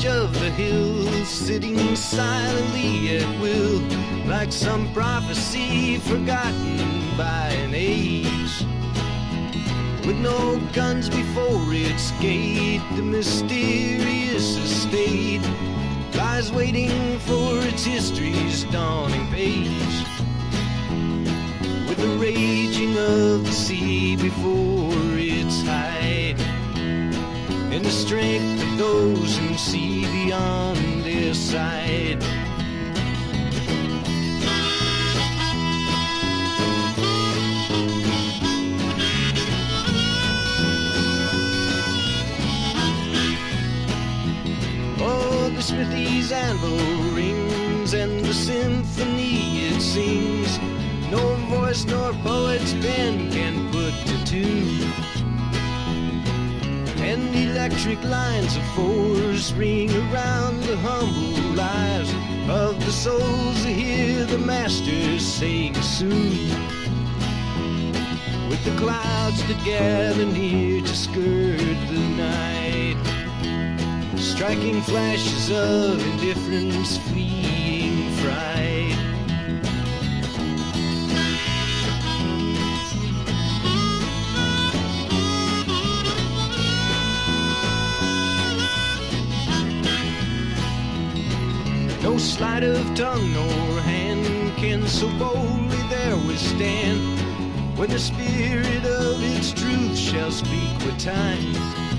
of the hills, sitting silently at will, like some prophecy forgotten by an age. With no guns before its gate, the mysterious estate lies waiting for its history's dawning page. With the raging of the sea before its height, and the strength of those who see beyond their sight. Oh, the smithy's anvil rings, and the symphony it sings, no voice nor poet's pen can put to tune. And electric lines of force ring around the humble lives of the souls who hear the master saying soon. With the clouds that gather near to skirt the night, striking flashes of indifference, fleeing fright. No sleight of tongue nor hand can so boldly there withstand, when the spirit of its truth shall speak with time.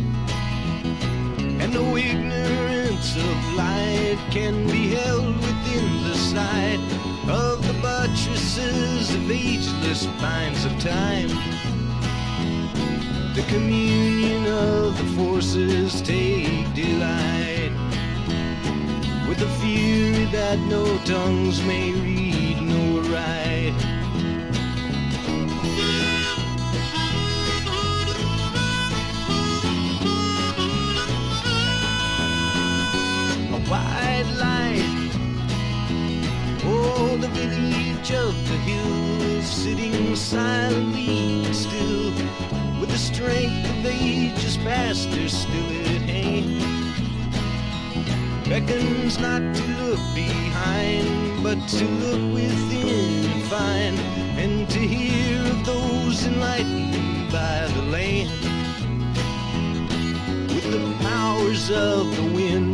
And no ignorance of light can be held within the sight of the buttresses of ageless pines of time. The communion of the forces take delight, with the fury that no tongues may read nor write. A white light, oh, the village of the hills, sitting silently still, with the strength of ages past, they're still at hand. Beckons not to look behind, but to look within and find, and to hear of those enlightened by the land. With the powers of the wind